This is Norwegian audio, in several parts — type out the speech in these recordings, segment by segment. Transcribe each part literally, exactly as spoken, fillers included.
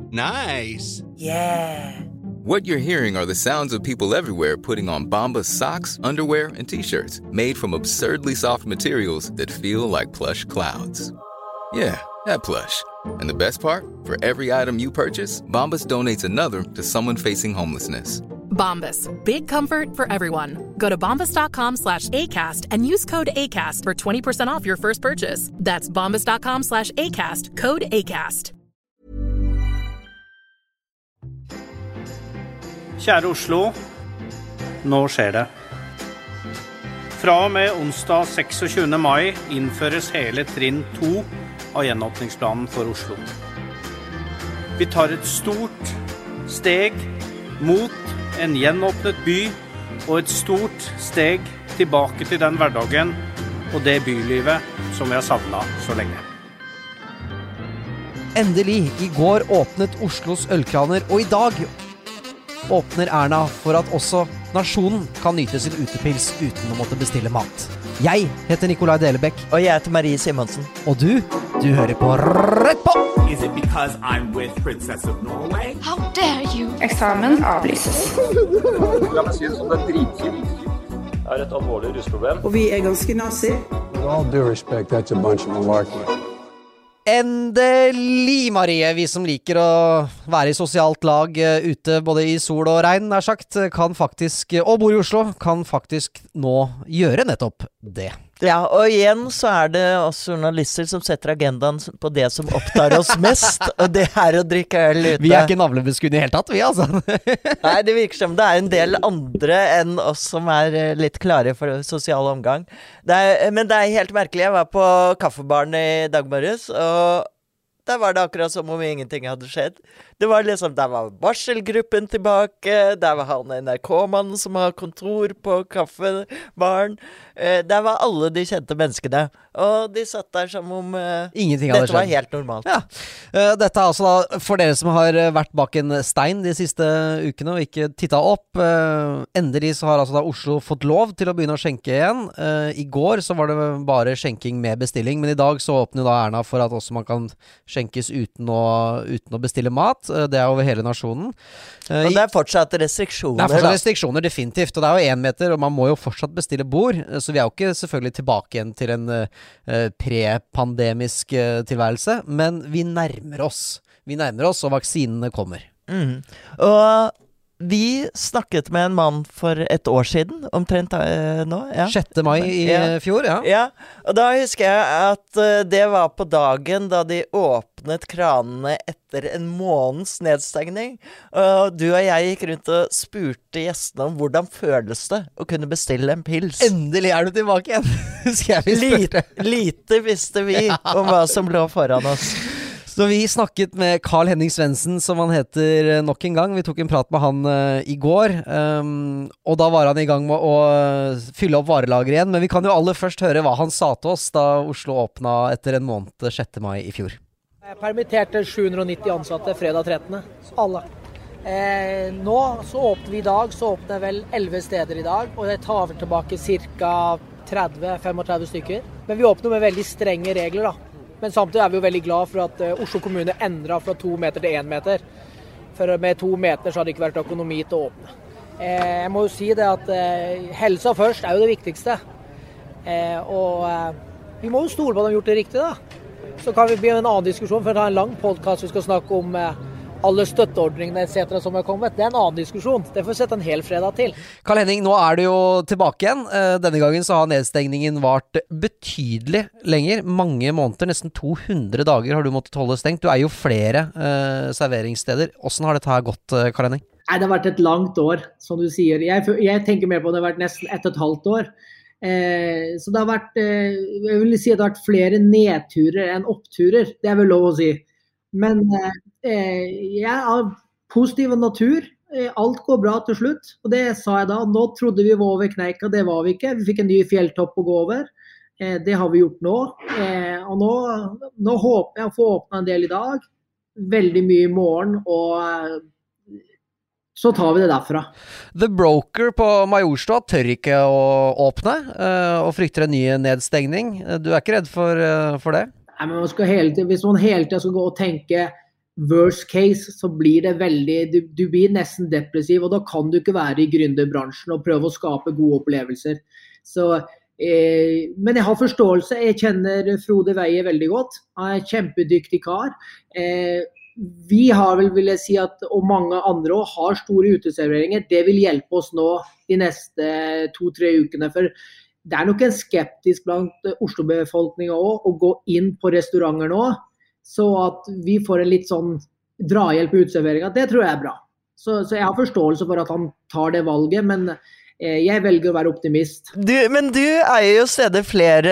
Nice. Yeah. What you're hearing are the sounds of people everywhere putting on Bombas socks, underwear, and T-shirts made from absurdly soft materials that feel like plush clouds. Yeah, that plush. And the best part? For every item you purchase, Bombas donates another to someone facing homelessness. Bombas. Big comfort for everyone. Go to bombas.com slash ACAST and use code ACAST for twenty percent off your first purchase. That's bombas.com slash ACAST. Code ACAST. Kjære Oslo, nå skjer det. Fra og med onsdag tjueseks mai innføres hele trinn to av gjenåpningsplanen for Oslo. Vi tar et stort steg mot en gjenåpnet by og et stort steg tilbake til den hverdagen og det bylivet som vi har savnet så lenge. Endelig, i går åpnet Oslos ølkraner, og i dag åpner Erna for at også nasjonen kan nyte sin utepils uten å måtte bestille mat. Jeg heter Nikolai Delebekk. Og jeg heter Marie Simonsen. Og du, du hører på Rett på! Is it because I'm with Princess of Norway? How dare you? Eksamen avlyses. La meg si det sånn, det er dritkjipt. Det er et alvorlig rusproblem. Og vi er ganske nazi. With all due respect, that's a bunch of malarkey. Endelig, Marie, vi som liker å være i sosialt lag ute både i sol og regn, er sagt, kan faktisk, og bor i Oslo, kan faktisk nå gjøre nettopp det. Ja, og igjen så er det oss journalister som setter agendaen på det som opptar oss mest, og det er å drikke øl ute. Vi er ikke navlebeskudd i helt tatt, vi altså. Nei, det virker som det er en del andre enn oss som er litt klare for sosial omgang. Det er, men det er helt merkelig. Jeg var på kaffebaren i dag morges, og der var det akkurat som om ingenting hadde skjedd. Det var liksom, der var varselgruppen tilbake, der var han N R K-mannen som har kontor på kaffebaren, der var alle de kjente menneskene, og de satt der som om uh, dette var helt normalt. Ja. Uh, dette er altså da, for dere som har vært bak en stein de siste ukene og ikke tittet opp, uh, endelig så har altså da Oslo fått lov til å begynne å skjenke igjen. Uh, I går så var det bare skjenking med bestilling, men i dag så åpner da Erna for at også man kan skjenkes uten å, uten å bestille mat. Det er over hele nasjonen. Uh, og det er fortsatt restriksjoner. Det er fortsatt da. restriksjoner, definitivt. Og det er jo en meter, og man må jo fortsatt bestille bord. Så vi er jo ikke selvfølgelig tilbake igjen til en uh, pre-pandemisk uh, tilværelse, men vi nærmer oss. Vi nærmer oss, og vaksinene kommer. Mm. Og vi snakket med en mann for et år siden, omtrent uh, nå. Ja. sjette mai i ja. fjor, ja. Ja, og da husker jeg at uh, det var på dagen da de åpnet kranene etter en måneds nedstengning. Og du og jeg gikk rundt og spurte gjestene om hvordan føles det å kunne bestille en pils. Endelig er du tilbake igjen, husker jeg vi spurte. Lite, lite visste vi ja. om hva som lå foran oss. Så vi snakket med Carl Henning Svendsen, som han heter nok en gang. Vi tok en prat med han uh, i går, um, og da var han i gang med å uh, fylle opp varelager igjen. Men vi kan jo aller først høre hva han sa til oss da Oslo åpna etter en måned sjette mai i fjor. Jeg permitterte sju hundre og nitti ansatte fredag trettende. Alle. Eh, nå så åpner vi i dag, så åpner vel elleve steder i dag, og det tar vel tilbake ca. tretti til trettifem stykker. Men vi åpner med veldig strenge regler da. Men samtidig er vi jo veldig glad for at uh, Oslo kommune endret fra to meter til én meter. For med to meter så hadde det ikke vært økonomi til å åpne. Eh, jeg må jo si det at eh, helsa først er jo det viktigste. Eh, og eh, vi må jo stole på at de har gjort det riktig da. Så kan vi begynne en annen diskusjon, for det er en lang podcast vi skal snakke om eh, alle støtteordningene et cetera som har kommet. Det er en annen diskusjon. Det får vi sette en hel fredag til. Karl Henning, nå er du jo tilbake igjen. Denne gangen så har nedstengningen vart betydelig lenger. Mange måneder, nesten to hundre dager har du måttet holde stengt. Du er jo flere uh, serveringssteder. Hvordan har dette her gått, Karl Henning? Nei, det har vært et langt år, som du sier. Jeg, jeg tenker mer på at det har vært nesten ett og et halvt år. Eh, så det har vært, eh, jeg vil si at det har vært flere nedturer enn oppturer. Det er vel lov å si. Men eh, jeg er positiv av natur. Alt går bra til slutt, og det sa jeg da. Nå trodde vi var over kneika, det var vi ikke. Vi fikk en ny fjelltopp å gå over. Eh, det har vi gjort nå. Eh, og nå, nå håper jeg å få åpne en del i dag. Veldig mye i morgen, og eh, så tar vi det derfra. The Broker på Majorstua tør ikke å åpne, eh, og frykter en ny nedstengning. Du er ikke redd for, uh, for det? Nei, men man skal hele tiden, hvis man hele tiden skal gå og tenke worst case så blir det veldig, du, du blir nesten depressiv, og da kan du ikke være i gründerbransjen og prøve å skape gode opplevelser. Så, eh, men jeg har forståelse, jeg kjenner Frode Veie veldig godt, han er en kjempedyktig kar. Eh, vi har vel, vil jeg si, at, og mange andre også, har store uteserveringer, det vil hjelpe oss nå de neste to-tre ukene, for det er nok en skeptisk blant Oslo-befolkningen også, å gå inn på restauranter nå, så at vi får en litt sånn drahjelp på uteserveringen, det tror jeg er bra. Så, så jeg har forståelse for at han tar det valget, men eh, jeg velger å være optimist. Du, men du er jo steder flere,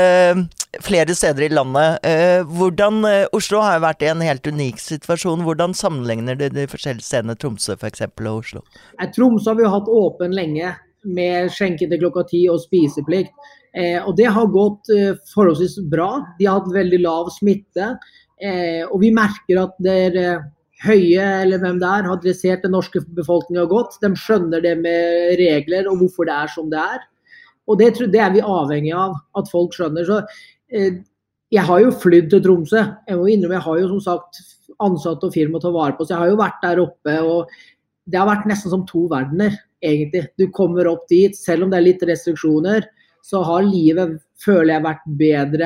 flere steder i landet. Eh, hvordan, eh, Oslo har vært i en helt unik situasjon. Hvordan sammenligner du de forskjellige stedene, Tromsø for eksempel, og Oslo? Eh, Tromsø har vi jo hatt åpen lenge, med skjenke til klokka ti og spiseplikt. Eh, og det har gått eh, forholdsvis bra. De har hatt veldig lav smitte. Eh, og vi merker at det er eh, Høie, eller hvem det er, har adressert den norske befolkningen godt. De skjønner det med regler og hvorfor det er som det er. Og det, det er vi avhengig av, at folk skjønner. Så eh, jeg har jo flydd til Tromsø. Jeg må innrømme, jeg har jo som sagt ansatte og firma å ta vare på, så jeg har jo vært der oppe, og det har vært nesten som to verdener. Egentlig. Du kommer opp dit, selv om det er litt restriksjoner, så har livet, føler jeg, vært bedre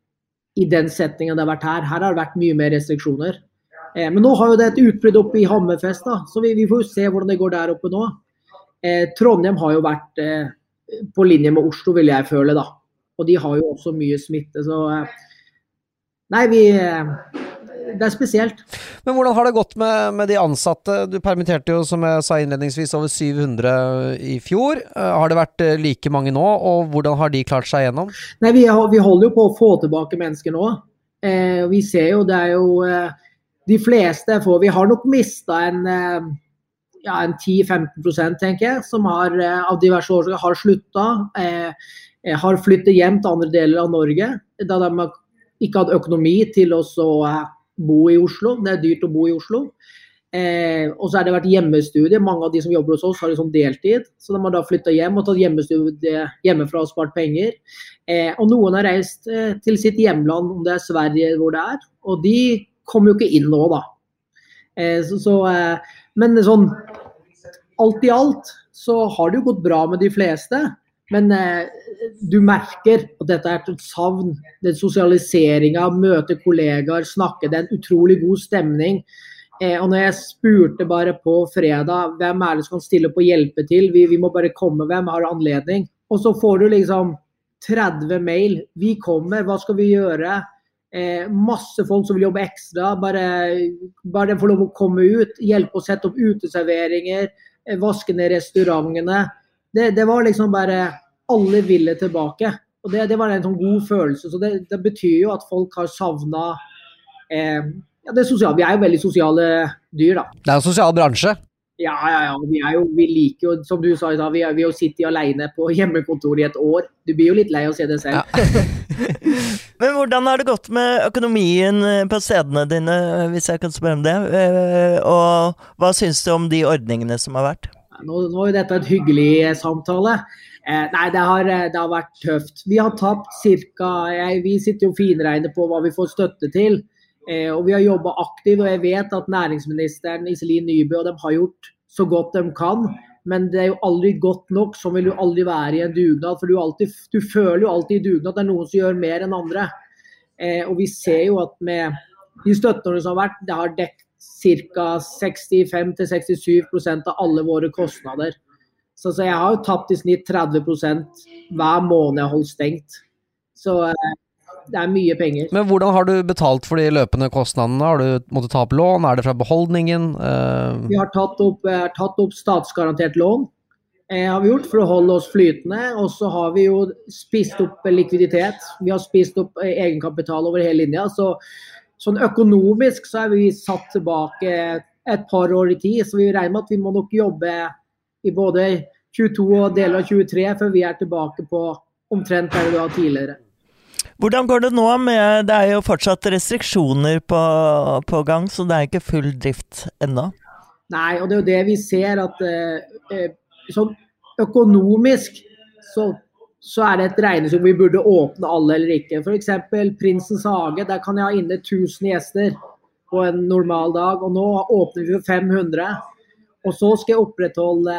i den settingen det har vært her. Her har det vært mye mer restriksjoner. Eh, men nå har jo det et utbrudd oppe i Hammerfest, da, så vi, vi får jo se hvordan det går der oppe nå. Eh, Trondheim har jo vært eh, på linje med Oslo, vil jeg føle, da. Og de har jo også mye smitte, så eh, nei, vi... Eh, det er spesielt. Men hvordan har det gått med, med de ansatte? Du permitterte jo, som jeg sa innledningsvis, over syv hundre i fjor. Uh, har det vært uh, like mange nå, og hvordan har de klart seg gjennom? Nei, vi, har, vi holder jo på å få tilbake mennesker nå. Eh, vi ser jo, det er jo eh, de fleste får, vi har nok mistet en, eh, ja, en ti til femten prosent, tenker jeg, som har, eh, av diverse årsaker har sluttet, eh, har flyttet hjem til andre deler av Norge, da de ikke hadde økonomi til å så eh, bo i Oslo. Det er dyrt å bo i Oslo. Eh, og så har det vært hjemmestudie. Mange av de som jobber hos oss har liksom deltid, så de har da flyttet hjem og tatt hjemmestudie hjemmefra og spart penger. Eh, og noen har reist eh, til sitt hjemland, om det er Sverige hvor det er, og de kommer jo ikke inn nå da. Eh, så, så, eh, men sånn, alt i alt så har det jo gått bra med de fleste, men eh, du merker at dette er et savn, den sosialiseringen, møte kollegaer, snakke, det er en utrolig god stemning. Eh, og når jeg spurte bare på fredag, hvem er det som kan stille på hjelpe til? Vi, vi må bare komme, hvem har anledning? Og så får du liksom tretti mail, vi kommer, hva skal vi gjøre? Eh, masse folk som vil jobbe ekstra, bare, bare få lov å komme ut, hjelpe å sette opp uteserveringer, eh, vaske ned restaurantene. Det, det var liksom bare, alle ville tilbake, og det, det var en sånn god følelse, så det, det betyr jo at folk har savnet, eh, ja, det er sosialt, vi er jo veldig sosiale dyr da. Det er en sosial bransje. Ja, ja, ja, vi, er jo, vi liker jo, som du sa i dag, vi er, vi er jo sittet alene på hjemmekontor i et år, du blir jo litt lei å se det selv. Ja. Men hvordan har det gått med økonomien på stedene dine, hvis jeg kan spørre om det, og hva synes du om de ordningene som har vært? Nå, nå er dette et hyggelig samtale. Eh, nei, det har, det har vært tøft. Vi har tapt cirka, jeg, vi sitter jo finregnet på hva vi får støtte til, eh, og vi har jobbet aktivt, og jeg vet at næringsministeren Iselin Nybø, og de har gjort så godt de kan, men det er jo aldri godt nok, så vil du aldri være i en dugnad, for du, alltid, du føler jo alltid i dugnad at det er noen som gjør mer enn andre. Eh, og vi ser jo at med de støttene som har vært, det har dekket cirka sekstifem til sekstisju prosent av alle våre kostnader. Så, så jeg har jo tapt i snitt tretti prosent hver måned jeg holdt stengt. Så eh, det er mye penger. Men hvordan har du betalt for de løpende kostnadene? Har du måttet ta opp lån? Er det fra beholdningen? Uh... Vi har tatt opp, eh, tatt opp statsgarantert lån. Eh, har vi gjort for å holde oss flytende, og så har vi jo spist opp likviditet. Vi har spist opp eh, egenkapital over hele linja, så sånn økonomisk så er vi satt tilbake et par år i tid, så vi regner med at vi må nok jobbe i både tjueto og deler av tjuetre før vi er tilbake på omtrent der vi var tidligere. Hvordan går det nå med, det er jo fortsatt restriksjoner på, på gang, så det er ikke full drift ennå? Nei, og det er jo det vi ser at eh, sånn økonomisk så så er det et regnestykke vi burde åpne alle eller ikke. For eksempel Prinsens hage, der kan jeg ha inne tusen gjester. på en normal dag, og nå åpner vi for fem hundre. Og så skal jeg opprettholde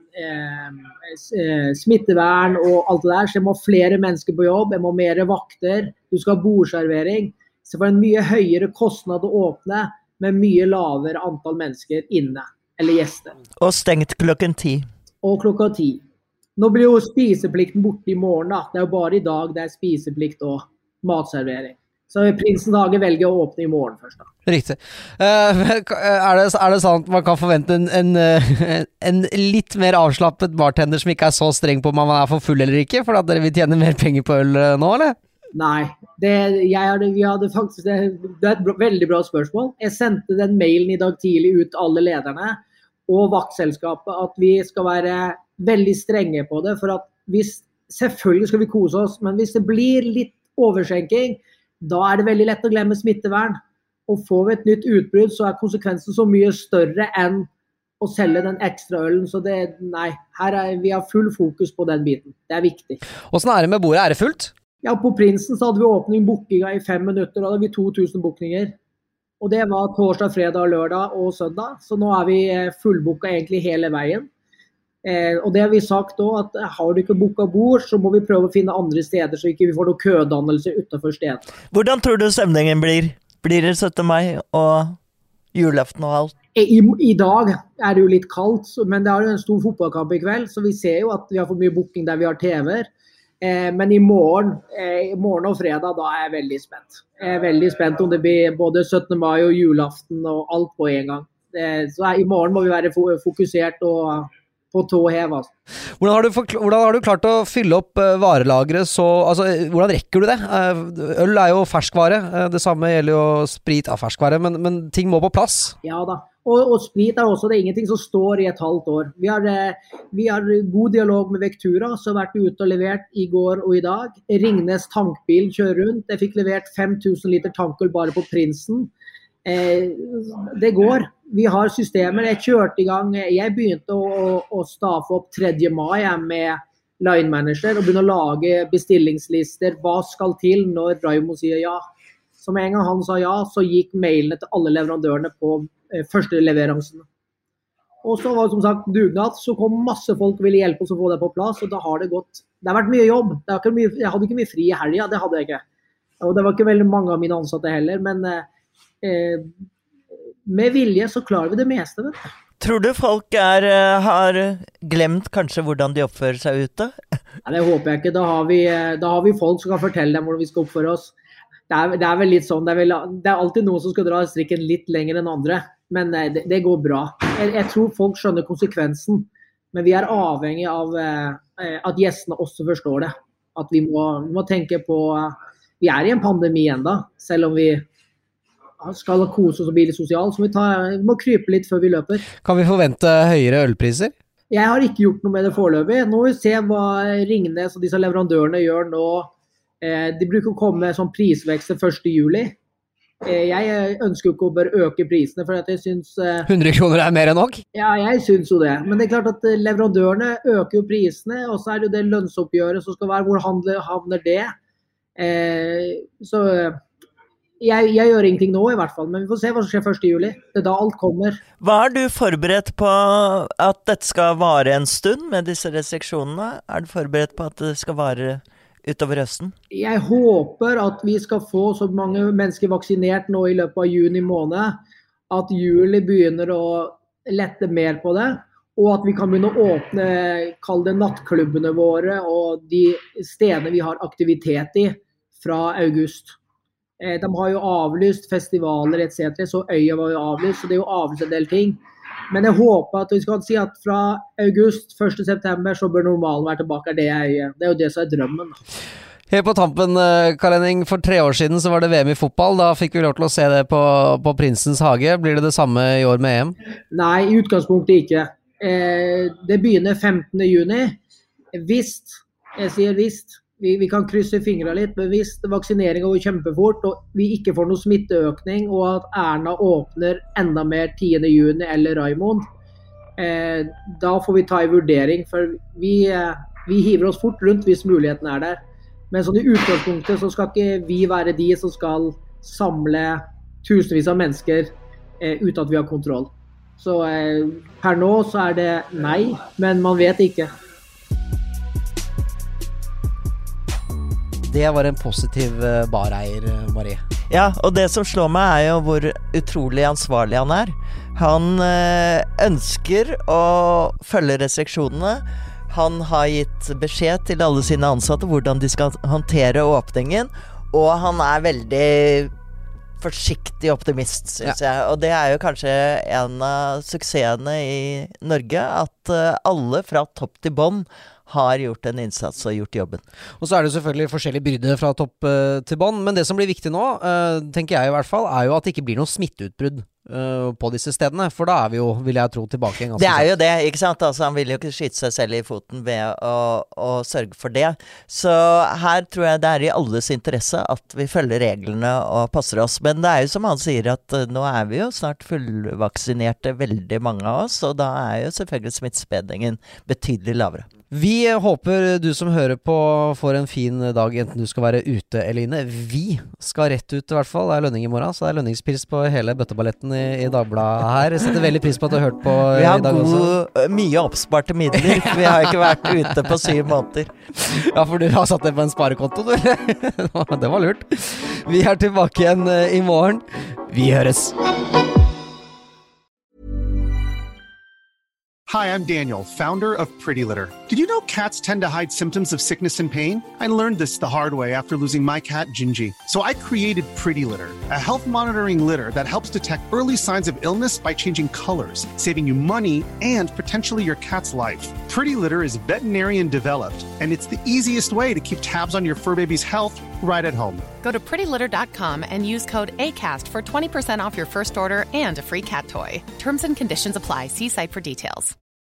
eh, smittevern og alt det der, så jeg må ha flere mennesker på jobb, jeg må ha mer vakter, du skal ha bordservering. Så det var en mye høyere kostnad å åpne, med mye lavere antall mennesker inne, eller gjester. Og stengt klokken ti. Og klokka ti. Nå blir jo spiseplikten borte i morgen da. Det er jo bare i dag det er spiseplikt og matservering. Så Prinsens hage velger å åpne i morgen først da. Riktig. Uh, er, det, er det sånn at man kan forvente en, en, en litt mer avslappet bartender som ikke er så streng på om man er for full eller ikke, for at dere vil tjene mer penger på øl nå, eller? Nei, det, jeg hadde, vi hadde faktisk, det, det er et bra, veldig bra spørsmål. Jeg sendte den mailen i dag tidlig ut alle lederne og vaktselskapet at vi skal være veldig strenge på det, for at hvis, selvfølgelig skal vi kose oss, men hvis det blir litt overskjenking, da er det veldig lett å glemme smittevern. Og får vi et nytt utbrudd, så er konsekvensen så mye større enn å selge den ekstra ølen. Så det, nei, her er, vi har full fokus på den biten. Det er viktig. Hvordan er det med bordet? Er det fullt? Ja, på Prinsen så hadde vi åpning bookinga i fem minutter, og da hadde vi to tusen bookninger. Og det var torsdag, fredag, lørdag og søndag. Så nå er vi fullbooka egentlig hele veien. Eh, og det har vi sagt også, at har du ikke booket bord, så må vi prøve å finne andre steder, så ikke vi får noe kødannelse utenfor stedet. Hvordan tror du stemningen blir? Blir det syttende mai og julaften og alt? I, I dag er det jo litt kaldt, men det er jo en stor fotballkamp i kveld, så vi ser jo at vi har fått mye booking der vi har T V-er. Eh, men i morgen, eh, i morgen og fredag, da er jeg veldig spent. Jeg er veldig spent om det blir både syttende mai og julaften og alt på en gang. Eh, så i morgen må vi være fokusert og på tå hev, altså. Hvordan har, du hvordan har du klart å fylle opp uh, varelagret så, altså, hvordan rekker du det? Uh, øl er jo ferskvare, uh, det samme gjelder jo sprit av ferskvare, men, men ting må på plass. Ja da, og, og sprit er også, det er ingenting som står i et halvt år. Vi har, uh, vi har god dialog med Vectura, som har vært ute og levert i går og i dag. Ringnes tankbil kjører rundt, jeg fikk levert fem tusen liter tankøl bare på Prinsen. Eh, det går, vi har systemer. Jeg kjørte i gang, jeg begynte å, å staffe opp tredje mai med line manager og begynne å lage bestillingslister, hva skal til når Raymond sier ja. Så med en gang han sa ja, så gikk mailene til alle leverandørene på eh, første leveransene. Og så var det som sagt dugnad, så kom masse folk og ville hjelpe oss å få det på plass, og da har det gått. Det har vært mye jobb, det har ikke mye, jeg hadde ikke mye fri i helga, det hadde jeg ikke. Og det var ikke veldig mange av mine ansatte heller, men eh, Eh, med vilje så klarer vi det meste. Vet du. Tror du folk er, har glemt kanskje hvordan de oppfører seg ute? Ja, det håper jeg ikke. Da har, vi, da har vi folk som kan fortelle dem hvordan vi skal oppføre oss. Det er, det er vel litt sånn, det er, vel, det er alltid noen som skal dra strikken litt lenger enn andre, men det, det går bra. Jeg, jeg tror folk skjønner konsekvensen, men vi er avhengig av eh, at gjestene også forstår det. At vi må, vi må tenke på, vi er i en pandemi enda, selv om vi skal kose oss og bli litt sosial, så vi, ta, vi må krype litt før vi løper. Kan vi forvente høyere ølpriser? Jeg har ikke gjort noe med det foreløpig. Nå må vi se hva Ringnes og disse leverandørene gjør nå. Eh, de bruker å komme med sånn prisvekst første juli. Eh, jeg ønsker jo ikke å bare øke prisene, for at jeg synes... Eh, hundre kroner er mer enn nok? Ja, jeg synes jo det. Men det er klart at leverandørene øker jo prisene, og så er det jo det lønnsoppgjøret som skal være, hvor handler, havner det? Eh, så... Jeg, jeg gjør ingenting nå i hvert fall, men vi får se hva som skjer første juli. Det er da alt kommer. Hva er du forberedt på at dette skal vare en stund med disse restriksjonene? Er du forberedt på at det skal vare utover høsten? Jeg håper at vi skal få så mange mennesker vaksinert nå i løpet av juni måned, at juli begynner å lette mer på det, og at vi kan begynne å åpne, kall det nattklubbene våre, og de stedene vi har aktivitet i fra august. De har jo avlyst festivaler et cetera, så øya var jo avlyst, så det er jo avlyst en del ting. Men jeg håper at vi skal si at fra august, første september, så bør normalen være tilbake. Det er, det er jo det som er drømmen. Helt på tampen, Karl Henning, for tre år siden så var det V M i fotball. Da fikk vi lov til å se det på, på Prinsens hage. Blir det det samme i år med E M? Nei, i utgangspunktet ikke. Eh, det begynner femtende juni. Visst, jeg sier visst. Vi, vi kan krysse fingrene litt, men hvis vaksineringen går kjempefort, og vi ikke får noe smitteøkning, og at Erna åpner enda mer tiende juni eller Raymond, eh, da får vi ta i vurdering, for vi, eh, vi hiver oss fort rundt hvis muligheten er der. Men sånn i utgangspunktet så skal ikke vi være de som skal samle tusenvis av mennesker eh, uten at vi har kontroll. Så eh, per nå så er det nei, men man vet ikke. Det var en positiv bareier, Marie. Ja, og det som slår meg er jo hvor utrolig ansvarlig han er. Han øh, ønsker å følge restriksjonene. Han har gitt beskjed til alle sine ansatte hvordan de skal håndtere åpningen, og han er veldig forsiktig optimist, synes ja. jeg. Og det er jo kanskje en av suksessene i Norge, at uh, alle fra topp til bånn har gjort en innsats og gjort jobben. Og så er det selvfølgelig forskjellige byrde fra topp uh, til bånn, men det som blir viktig nå, uh, tenker jeg i hvert fall, er jo at det ikke blir noe smitteutbrudd uh, på disse stedene, for da er vi jo, vil jeg tro, tilbake en ganske. Det er jo det, ikke sant? Altså, han vil jo ikke skyte seg selv i foten ved å, å sørge for det. Så her tror jeg det er i alles interesse at vi følger reglene og passer oss. Men det er jo som han sier, at uh, nå er vi jo snart fullvaksinerte, veldig mange av oss, og da er jo selvfølgelig smittespredningen betydelig lavere. Vi håper du som hører på får en fin dag, enten du skal være ute eller inne. Vi skal rett ut i hvert fall. Det er lønning i morgen, så det er lønningspris på hele bøtteballetten i, i Dagbladet her. Jeg setter veldig pris på at du har hørt på i dag også. Vi har god, mye oppsparte midler. Vi har ikke vært ute på syv måneder. Ja, for du har satt det på en sparekonto, du. Det var lurt. Vi er tilbake igjen i morgen. Vi høres. Hi, I'm Daniel, founder of Pretty Litter. Did you know cats tend to hide symptoms of sickness and pain? I learned this the hard way after losing my cat, Gingy. So I created Pretty Litter, a health monitoring litter that helps detect early signs of illness by changing colors, saving you money and potentially your cat's life. Pretty Litter is veterinarian developed, and it's the easiest way to keep tabs on your fur baby's health right at home. Go to pretty litter dot com and use code ACAST for twenty percent off your first order and a free cat toy. Terms and conditions apply. See site for details.